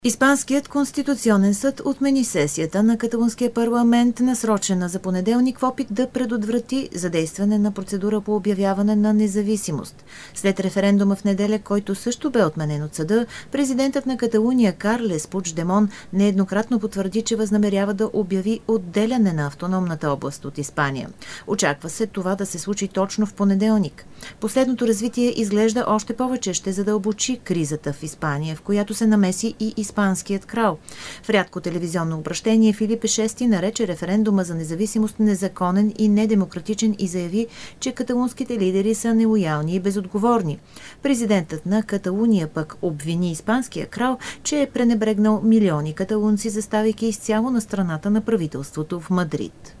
Испанският конституционен съд отмени сесията на каталунския парламент, насрочена за понеделник в опит да предотврати задействане на процедура по обявяване на независимост. След референдума в неделя, който също бе отменен от съда, президентът на Каталуния Карлес Пучдемон нееднократно потвърди, че възнамерява да обяви отделяне на автономната област от Испания. Очаква се това да се случи точно в понеделник. Последното развитие изглежда още повече ще задълбочи кризата в Испания, в която се намеси и испанският крал. В рядко телевизионно обращение Филипе VI нарече референдума за независимост незаконен и недемократичен и заяви, че каталунските лидери са нелоялни и безотговорни. Президентът на Каталуния пък обвини испанския крал, че е пренебрегнал милиони каталунци, заставайки изцяло на страната на правителството в Мадрид.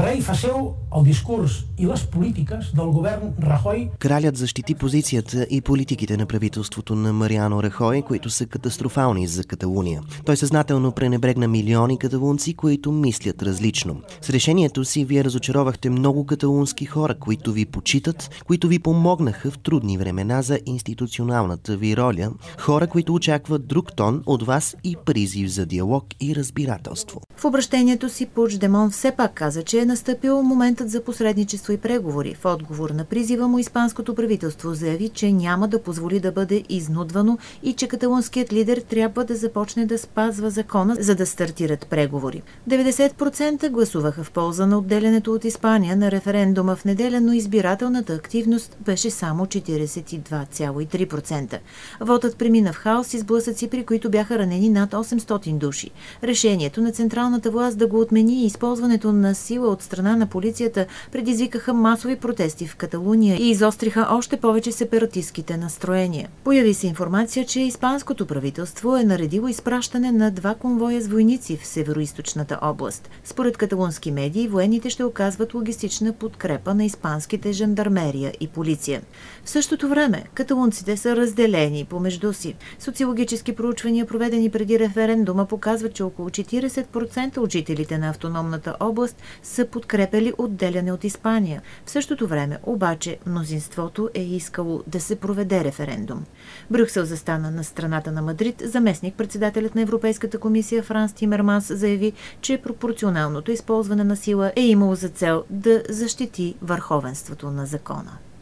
Кралят защити позицията и политиките на правителството на Мариано Рахой, които са катастрофални за Каталуния. Той съзнателно пренебрегна милиони каталунци, които мислят различно. С решението си вие разочаровахте много каталунски хора, които ви почитат, които ви помогнаха в трудни времена за институционалната ви роля, хора, които очакват друг тон от вас и призив за диалог и разбирателство. В обращението си Пучдемон все пак каза, че е настъпил моментът за посредничество и преговори. В отговор на призива му испанското правителство заяви, че няма да позволи да бъде изнудвано и че каталунският лидер трябва да започне да спазва закона, за да стартират преговори. 90% гласуваха в полза на отделянето от Испания на референдума в неделя, но избирателната активност беше само 42,3%. Вотът премина в хаос и сблъсъци, при които бяха ранени над 800 души. Решението на централната власт да го отмени и използването на сила от страна на полицията предизвикаха масови протести в Каталуния и изостриха още повече сепаратистките настроения. Появи се информация, че испанското правителство е наредило изпращане на 2 конвоя с войници в североизточната област. Според каталунски медии, военните ще оказват логистична подкрепа на испанските жандармерия и полиция. В същото време, каталунците са разделени помежду си. Социологически проучвания, проведени преди референдума, показват, че около 40% от жителите на автономната област са подкрепили отделяне от Испания. В същото време, обаче, мнозинството е искало да се проведе референдум. Брюксел застана на страната на Мадрид. Заместник-председателят на Европейската комисия Франс Тимерманс заяви, че пропорционалното използване на сила е имало за цел да защити върховенството на закона.